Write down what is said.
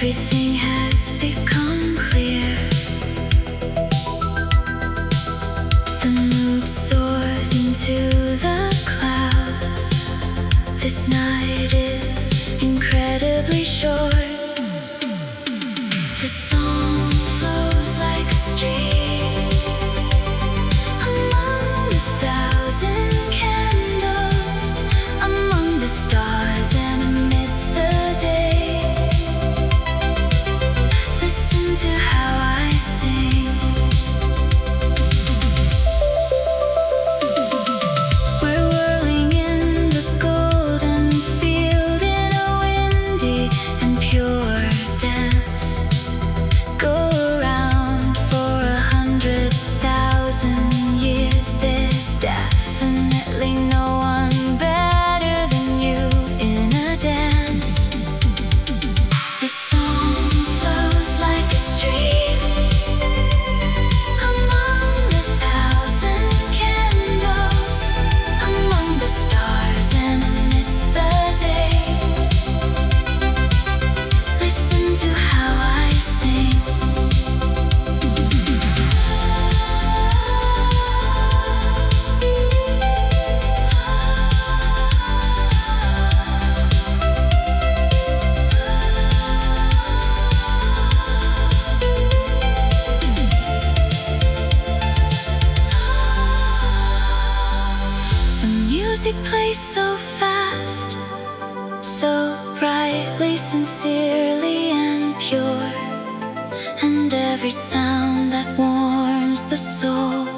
Everything has become clear. The mood soars into the clouds. This night is incredibly short. The song flows like a stream among a thousand candles, among the stars and amidst the day. Listen to how I sing. We're whirling in the golden field in a windy and pure dance. Go around for 100,000 years. There's definitely no one better than you in a dance. The song flows like a stream among a thousand candles, among the stars and amidst the day. Listen to how I sing. The music plays so fast, so brightly, sincerely and pure, and every sound that warms the soul